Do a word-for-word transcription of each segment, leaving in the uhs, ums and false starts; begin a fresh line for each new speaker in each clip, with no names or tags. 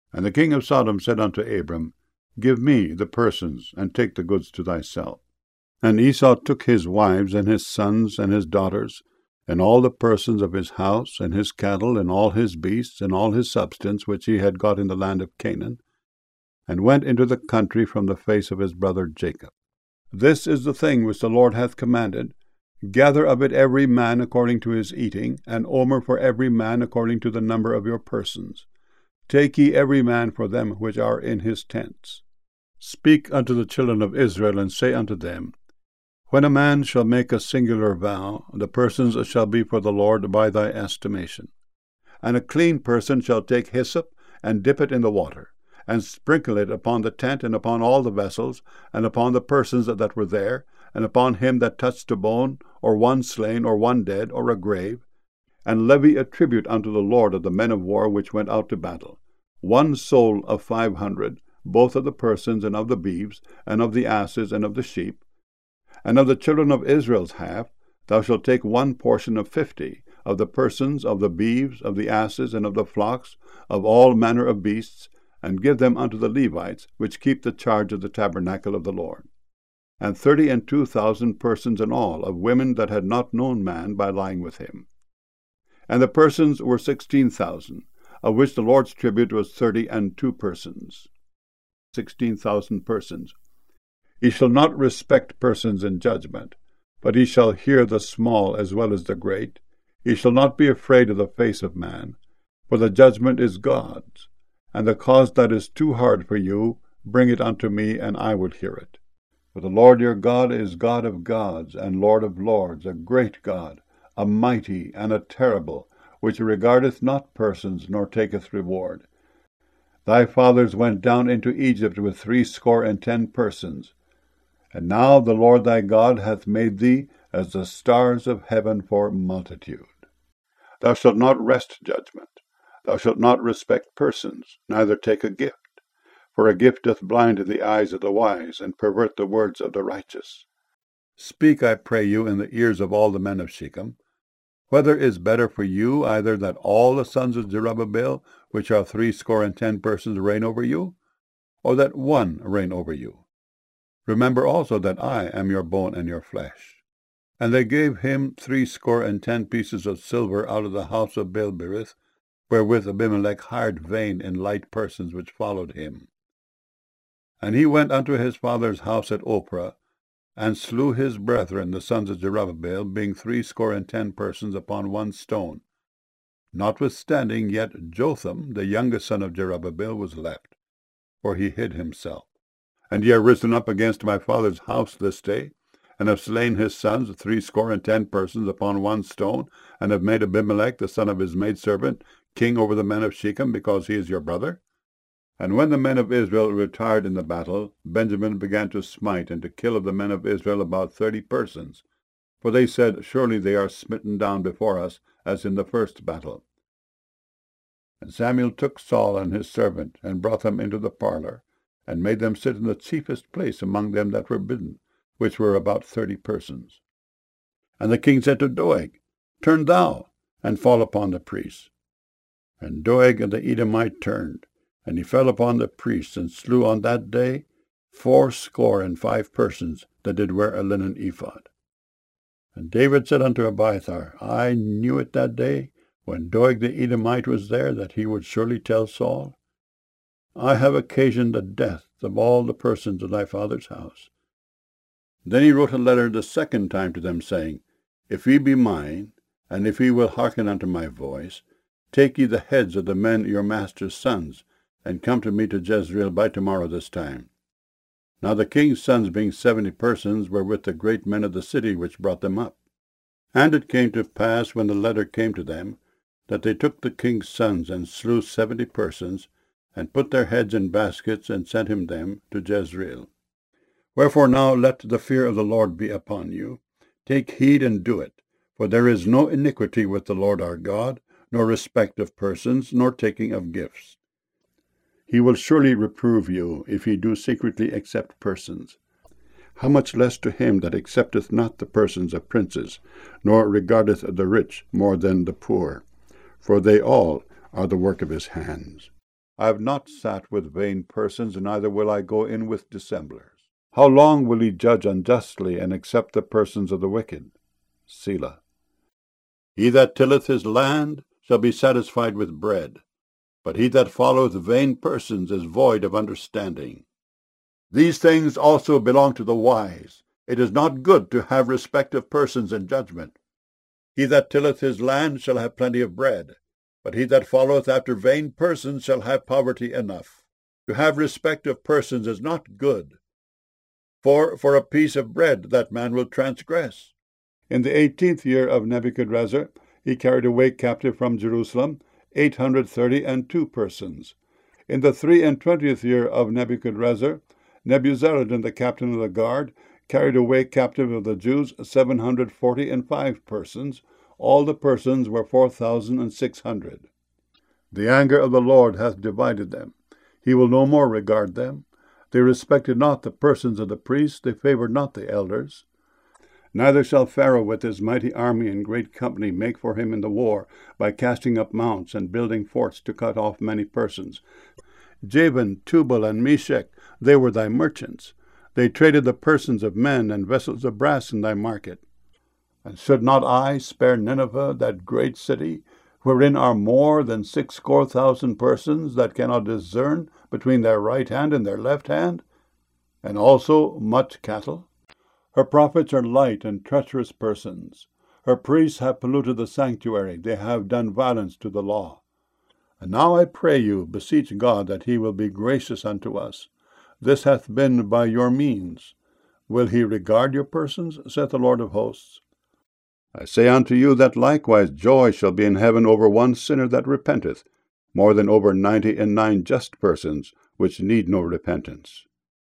And the king of Sodom said unto Abram, Give me the persons, and take the goods to thyself. And Esau took his wives, and his sons, and his daughters, and all the persons of his house, and his cattle, and all his beasts, and all his substance which he had got in the land of Canaan, and went into the country from the face of his brother Jacob. This is the thing which the Lord hath commanded. Gather of it every man according to his eating, and omer for every man according to the number of your persons. Take ye every man for them which are in his tents. Speak unto the children of Israel, and say unto them, When a man shall make a singular vow, the persons shall be for the Lord by thy estimation. And a clean person shall take hyssop, and dip it in the water, and sprinkle it upon the tent, and upon all the vessels, and upon the persons that were there, and upon him that touched a bone, or one slain, or one dead, or a grave, and levy a tribute unto the Lord of the men of war which went out to battle, one soul of five hundred, both of the persons, and of the beeves, and of the asses, and of the sheep. And of the children of Israel's half, thou shalt take one portion of fifty, of the persons, of the beeves, of the asses, and of the flocks, of all manner of beasts, and give them unto the Levites, which keep the charge of the tabernacle of the Lord. And thirty and two thousand persons in all, of women that had not known man by lying with him. And the persons were sixteen thousand, of which the Lord's tribute was thirty and two persons. Sixteen thousand persons. He shall not respect persons in judgment, but he shall hear the small as well as the great. He shall not be afraid of the face of man, for the judgment is God's. And the cause that is too hard for you, bring it unto me, and I will hear it. For the Lord your God is God of gods, and Lord of lords, a great God, a mighty and a terrible, which regardeth not persons, nor taketh reward. Thy fathers went down into Egypt with threescore and ten persons. And now the Lord thy God hath made thee as the stars of heaven for multitude. Thou shalt not wrest judgment. Thou shalt not respect persons, neither take a gift. For a gift doth blind the eyes of the wise, and pervert the words of the righteous. Speak, I pray you, in the ears of all the men of Shechem, whether is better for you, either that all the sons of Zerubbabel, which are threescore and ten persons, reign over you, or that one reign over you? Remember also that I am your bone and your flesh. And they gave him threescore and ten pieces of silver out of the house of Baal-berith, wherewith Abimelech hired vain and light persons which followed him. And he went unto his father's house at Ophrah, and slew his brethren, the sons of Zerubbabel, being threescore and ten persons upon one stone. Notwithstanding, yet Jotham, the youngest son of Zerubbabel, was left, for he hid himself. And ye are risen up against my father's house this day, and have slain his sons, threescore and ten persons, upon one stone, and have made Abimelech, the son of his maidservant, king over the men of Shechem, because he is your brother. And when the men of Israel retired in the battle, Benjamin began to smite and to kill of the men of Israel about thirty persons. For they said, Surely they are smitten down before us, as in the first battle. And Samuel took Saul and his servant, and brought them into the parlor, and made them sit in the chiefest place among them that were bidden, which were about thirty persons. And the king said to Doeg, Turn thou, and fall upon the priests. And Doeg and the Edomite turned, and he fell upon the priests, and slew on that day fourscore and five persons that did wear a linen ephod. And David said unto Abiathar, I knew it that day, when Doeg the Edomite was there, that he would surely tell Saul, I have occasioned the death of all the persons of thy father's house. Then he wrote a letter the second time to them, saying, If ye be mine, and if ye will hearken unto my voice, take ye the heads of the men your master's sons, and come to me to Jezreel by tomorrow this time. Now the king's sons, being seventy persons, were with the great men of the city which brought them up. And it came to pass, when the letter came to them, that they took the king's sons, and slew seventy persons, and put their heads in baskets, and sent him them to Jezreel. Wherefore now let the fear of the Lord be upon you. Take heed and do it, for there is no iniquity with the Lord our God, nor respect of persons, nor taking of gifts. He will surely reprove you, if ye do secretly accept persons. How much less to him that accepteth not the persons of princes, nor regardeth the rich more than the poor, for they all are the work of his hands. I have not sat with vain persons, neither will I go in with dissemblers. How long will ye judge unjustly, and accept the persons of the wicked? Selah. He that tilleth his land shall be satisfied with bread, but he that followeth vain persons is void of understanding. These things also belong to the wise. It is not good to have respect of persons in judgment. He that tilleth his land shall have plenty of bread, but he that followeth after vain persons shall have poverty enough. To have respect of persons is not good, for for a piece of bread that man will transgress. In the eighteenth year of Nebuchadrezzar, he carried away captive from Jerusalem eight hundred thirty and two persons. In the three and twentieth year of Nebuchadrezzar, Nebuzaradan, the captain of the guard, carried away captive of the Jews seven hundred forty and five persons. All the persons were four thousand and six hundred. The anger of the Lord hath divided them. He will no more regard them. They respected not the persons of the priests, they favored not the elders. Neither shall Pharaoh with his mighty army and great company make for him in the war, by casting up mounts and building forts to cut off many persons. Javan, Tubal, and Meshech, they were thy merchants. They traded the persons of men and vessels of brass in thy market. And should not I spare Nineveh, that great city, wherein are more than sixscore thousand persons that cannot discern between their right hand and their left hand, and also much cattle? Her prophets are light and treacherous persons. Her priests have polluted the sanctuary, they have done violence to the law. And now I pray you, beseech God that he will be gracious unto us. This hath been by your means. Will he regard your persons, saith the Lord of hosts? I say unto you that likewise joy shall be in heaven over one sinner that repenteth, more than over ninety and nine just persons, which need no repentance.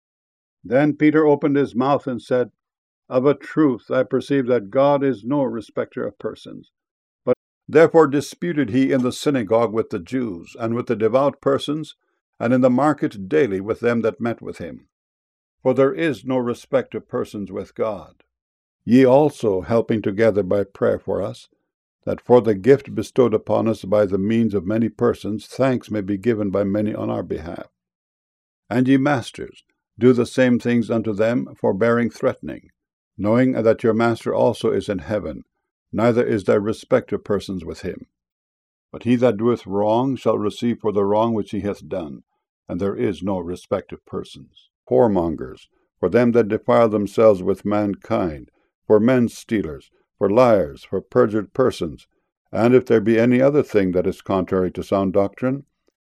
Then Peter opened his mouth and said, Of a truth I perceive that God is no respecter of persons. But therefore disputed he in the synagogue with the Jews, and with the devout persons, and in the market daily with them that met with him. For there is no respect of persons with God. Ye also helping together by prayer for us, that for the gift bestowed upon us by the means of many persons, thanks may be given by many on our behalf. And ye masters, do the same things unto them, forbearing threatening, knowing that your master also is in heaven, neither is there respect of persons with him. But he that doeth wrong shall receive for the wrong which he hath done, and there is no respect of persons. Whoremongers, for them that defile themselves with mankind, for men stealers, for liars, for perjured persons, and if there be any other thing that is contrary to sound doctrine.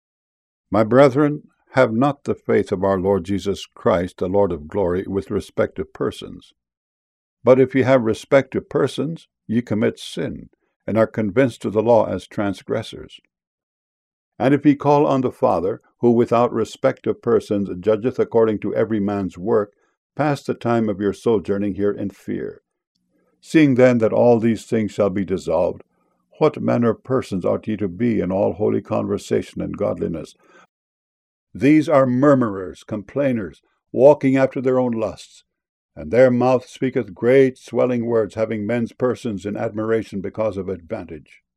My brethren, have not the faith of our Lord Jesus Christ, the Lord of glory, with respect of persons. But if ye have respect of persons, ye commit sin, and are convinced of the law as transgressors. And if ye call on the Father, who without respect of persons judgeth according to every man's work, pass the time of your sojourning here in fear. Seeing then that all these things shall be dissolved, what manner of persons ought ye to be in all holy conversation and godliness? These are murmurers, complainers, walking after their own lusts, and their mouth speaketh great swelling words, having men's persons in admiration because of advantage.